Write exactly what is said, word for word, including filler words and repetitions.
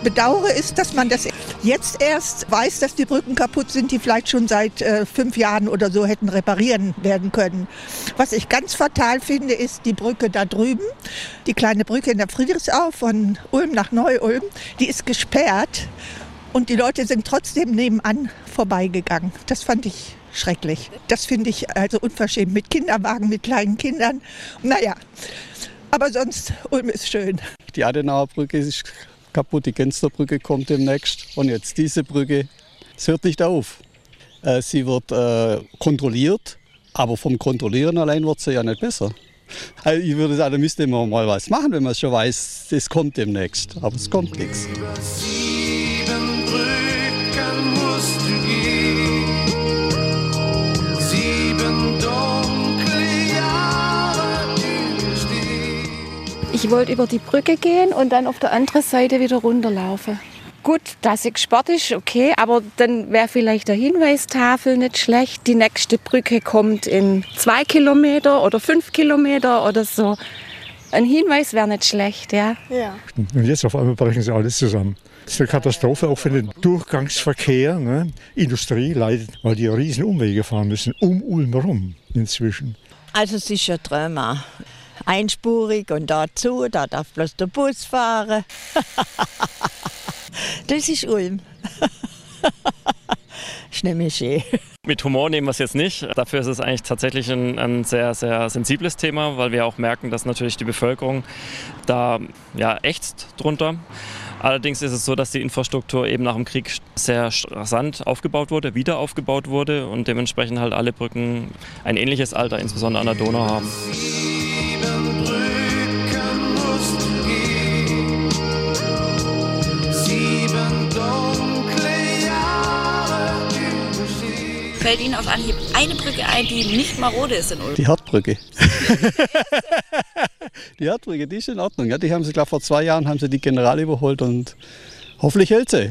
bedauere, ist, dass man das jetzt erst weiß, dass die Brücken kaputt sind, die vielleicht schon seit äh, fünf Jahren oder so hätten reparieren werden können. Was ich ganz fatal finde, ist die Brücke da drüben, die kleine Brücke in der Friedrichsau von Ulm nach Neu-Ulm, die ist gesperrt und die Leute sind trotzdem nebenan vorbeigegangen. Das fand ich schrecklich. Das finde ich also unverschämt mit Kinderwagen, mit kleinen Kindern. Naja, aber sonst, Ulm ist schön. Die Adenauer Brücke ist kaputt, die Gensterbrücke kommt demnächst. Und jetzt diese Brücke, es hört nicht auf. Äh, sie wird äh, kontrolliert, aber vom Kontrollieren allein wird sie ja nicht besser. Also ich würde sagen, da müsste man mal was machen, wenn man schon weiß, das kommt demnächst. Aber es kommt nichts. Sieben Brücken musst du gehen, sieben dunkle Jahre überstehen. Ich wollte über die Brücke gehen und dann auf der anderen Seite wieder runterlaufen. Gut, dass sie gesperrt ist, okay, aber dann wäre vielleicht der Hinweistafel nicht schlecht. Die nächste Brücke kommt in zwei Kilometer oder fünf Kilometer oder so. Ein Hinweis wäre nicht schlecht, ja. ja. Und jetzt auf einmal brechen sie alles zusammen. Das ist eine Katastrophe, auch für den Durchgangsverkehr. Ne? Industrie leidet, weil die riesen Umwege fahren müssen, um Ulm herum inzwischen. Also es ist ein Trauma. Einspurig und dazu, da darf bloß der Bus fahren. Das ist Ulm. Ist nämlich schön. Mit Humor nehmen wir es jetzt nicht. Dafür ist es eigentlich tatsächlich ein, ein sehr, sehr sensibles Thema, weil wir auch merken, dass natürlich die Bevölkerung da ja, ächzt drunter. Allerdings ist es so, dass die Infrastruktur eben nach dem Krieg sehr rasant aufgebaut wurde, wieder aufgebaut wurde und dementsprechend halt alle Brücken ein ähnliches Alter, insbesondere an der Donau, haben. Sieben Brücken musst du gehen, sieben dunkle Jahre überstehen. Fällt Ihnen auf Anhieb eine Brücke ein, die nicht marode ist in Ulm? Die Hartbrücke. Die Hartbrücke, die ist in Ordnung. Ja, die haben sie, glaube vor zwei Jahren haben sie die General überholt und hoffentlich hält sie.